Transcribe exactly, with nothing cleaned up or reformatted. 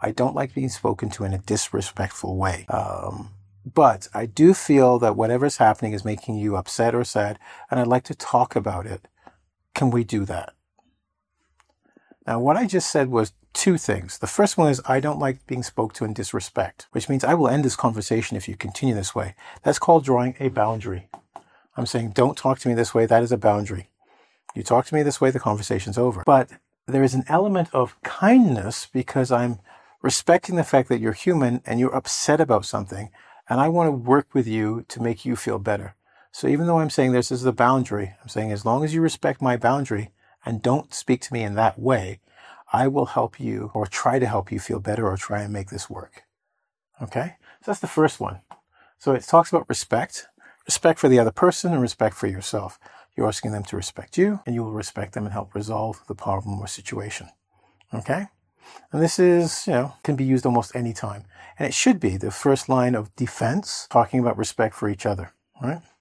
I don't like being spoken to in a disrespectful way. Um, but I do feel that whatever's happening is making you upset or sad, and I'd like to talk about it. Can we do that? Now, what I just said was two things. The first one is I don't like being spoke to in disrespect, which means I will end this conversation if you continue this way. That's called drawing a boundary. I'm saying don't talk to me this way. That is a boundary. You talk to me this way, the conversation's over. But there is an element of kindness because I'm respecting the fact that you're human and you're upset about something, and I want to work with you to make you feel better. So even though I'm saying this is the boundary, I'm saying as long as you respect my boundary and don't speak to me in that way, I will help you or try to help you feel better or try and make this work. Okay? So that's the first one. So it talks about respect, respect for the other person and respect for yourself. You're asking them to respect you, and you will respect them and help resolve the problem or situation. Okay? And this is, you know, can be used almost any time. And it should be the first line of defense, talking about respect for each other. All right?